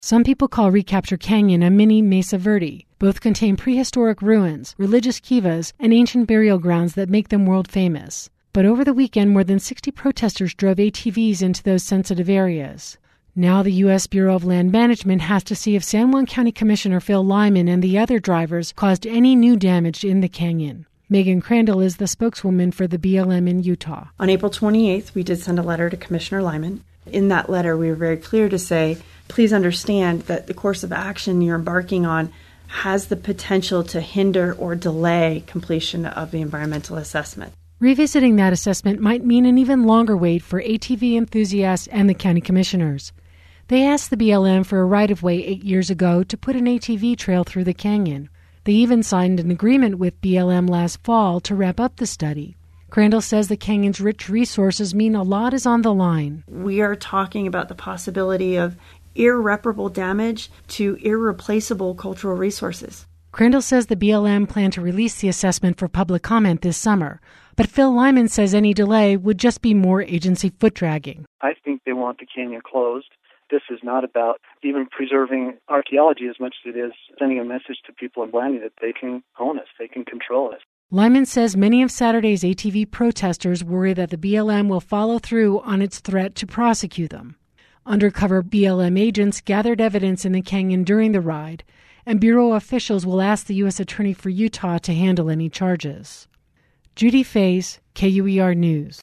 Some people call Recapture Canyon a mini Mesa Verde. Both contain prehistoric ruins, religious kivas, and ancient burial grounds that make them world famous. But over the weekend, more than 60 protesters drove ATVs into those sensitive areas. Now the U.S. Bureau of Land Management has to see if San Juan County Commissioner Phil Lyman and the other drivers caused any new damage in the canyon. Megan Crandall is the spokeswoman for the BLM in Utah. On April 28th, we did send a letter to Commissioner Lyman. In that letter, we were very clear to say, please understand that the course of action you're embarking on has the potential to hinder or delay completion of the environmental assessment. Revisiting that assessment might mean an even longer wait for ATV enthusiasts and the county commissioners. They asked the BLM for a right-of-way 8 years ago to put an ATV trail through the canyon. They even signed an agreement with BLM last fall to wrap up the study. Crandall says the canyon's rich resources mean a lot is on the line. We are talking about the possibility of irreparable damage to irreplaceable cultural resources. Crandall says the BLM planned to release the assessment for public comment this summer, but Phil Lyman says any delay would just be more agency foot-dragging. I think they want the canyon closed. This is not about even preserving archaeology as much as it is sending a message to people in Blanding that they can own us, they can control us. Lyman says many of Saturday's ATV protesters worry that the BLM will follow through on its threat to prosecute them. Undercover BLM agents gathered evidence in the canyon during the ride, and Bureau officials will ask the U.S. Attorney for Utah to handle any charges. Judy Faze, KUER News.